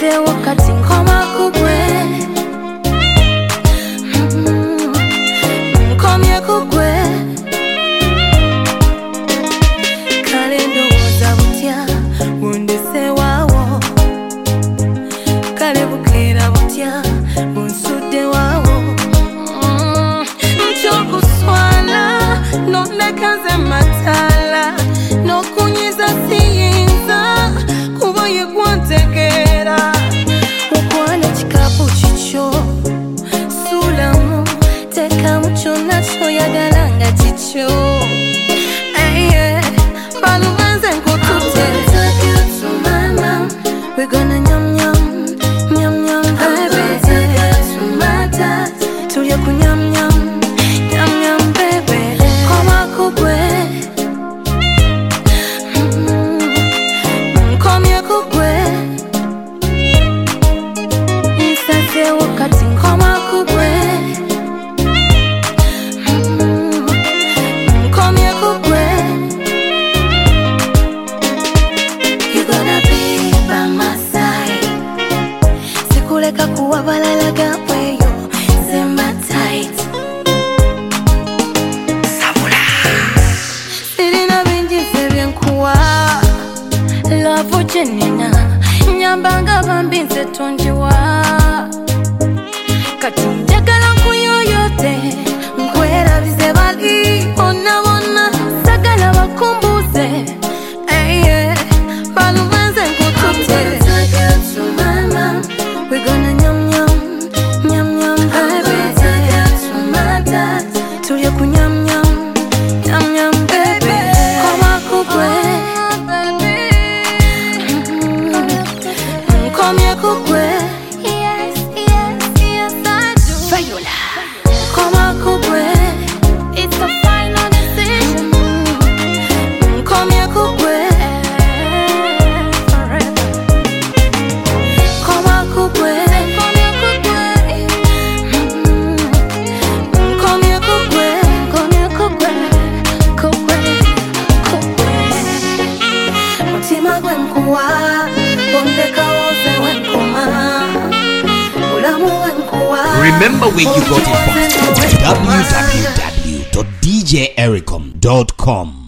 Nsase wakati nkoma kugwe Nkomye kugwe Kalendo woza butya Wundese wawo Kale bukera butya Bunsude wawo Nchokuswala Nonekaze matala Nokunyiza siyinza Kuba yekwantegera Ukwana chikapu chicho Sulamu Teka mucho nacho yagalanga chicho Balubanze nkutute Take you to my mom We're gonna nyam nyam Nyam nyam baby Take you to my dad Tulia kunyam nyam Nyam nyam baby Koma kugwe Nkomye kugwe Nsase wakati nkoma kugwe Nkomye kugwe You're gonna be by my side Sikuleka kuwa balala gapweyo Zemba tight Sabula Sirina binji sebyenkuwa Love jenina Nyambanga bambinze tonjiwa Kati njagala kuyoyote Nkwera bize bali Ona wona Sagala bakumbuze Balubanze nkutute Take you to my mom We're gonna nyam nyam Nyam nyam baby Take you to my dad Tulia kunyam nyam Nyam nyam baby Koma kugwe Nkomye kugwe Yes, yes, yes I do Viola Koma kugwe It's a final decision Nkomye kugwe Forever Koma kugwe Nkomye kugwe Nkomye kugwe Nkomye kugwe Kugwe Kugwe Mutima gwe nkuwa Remember where you got it from. www.djericom.com